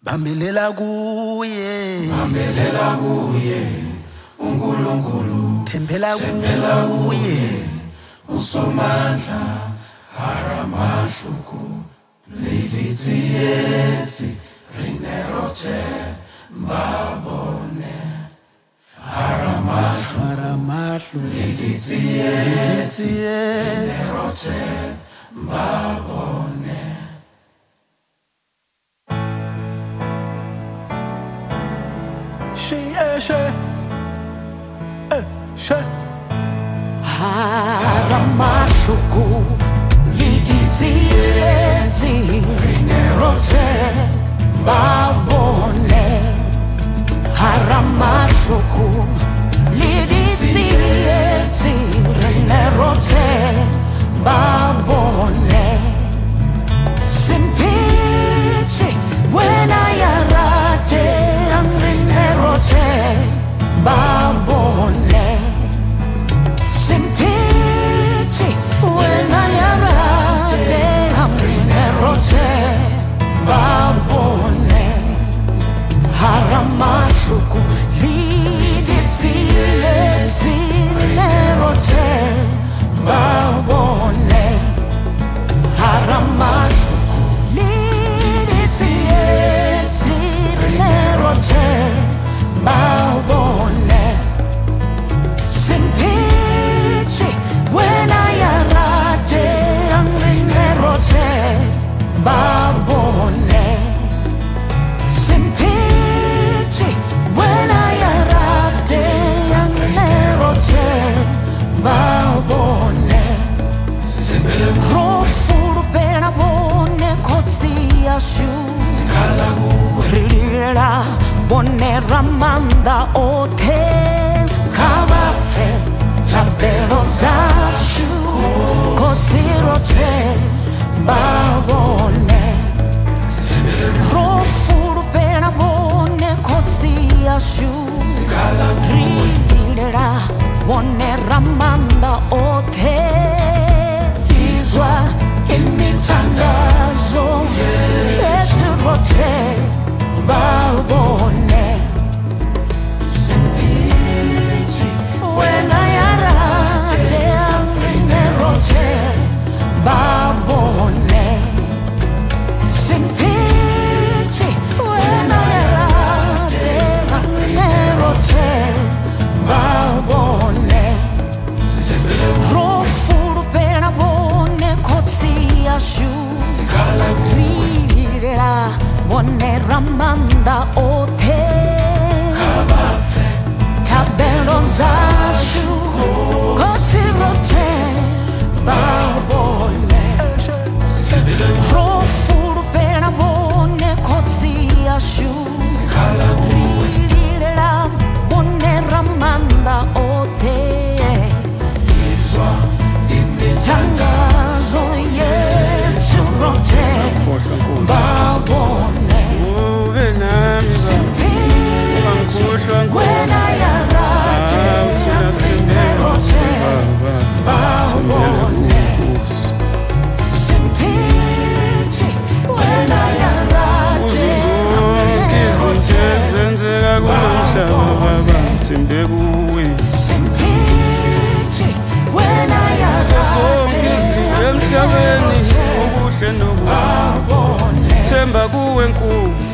Bambelela kuye uNkulunkulu, thembela kuye uSomandla, haramahluku lidithi yesi rinerothe mbabone, haramahluku lidithi yesi rinerothe mbabone. Haramahluku lidithi yesi rinerothe mbabone, haramahluku lidithi yesi rinerothe mbabone. Simpithi wena yarate angrinerothe mbabone. Simpithi wena yarate angrinerothe mbabone, haramahluku lidithi yesi rinerothe mbabone, haramahluku lidithi yesi rinerothe mbabone. Simpithi wena yarate angrinerothe mbabone. Simpithi wena yarate angrinerothe mbabone. Rofuru pena bone kotsi ashu rilira bone ramanda othe kabafe tabelo zashu kotsi rothe mbabone. Rofuru pena bone kotsi ashu rilira bone ramanda othe imithandazo yethu rothe mbabone. Simpithi wena yarate angrinerothe mbabone. Simpithi wena yarate angrinerothe mbabone. Rofuru pena bone kotsi ashu rilira bone ramanda othe tabelo zashu kotsi rothe mbabone. Rofuru pena bone kotsi ashu rilira bone ramanda othe imithandazo yethu rothe mbabone. Simpithi wena yarate angrinerothe mbabone. Simpithi wena yarate angrinerothe mbabone. Simpithi wena yarate emhlabeni okuhle nokubi, themba kuwe Nkulunkulu.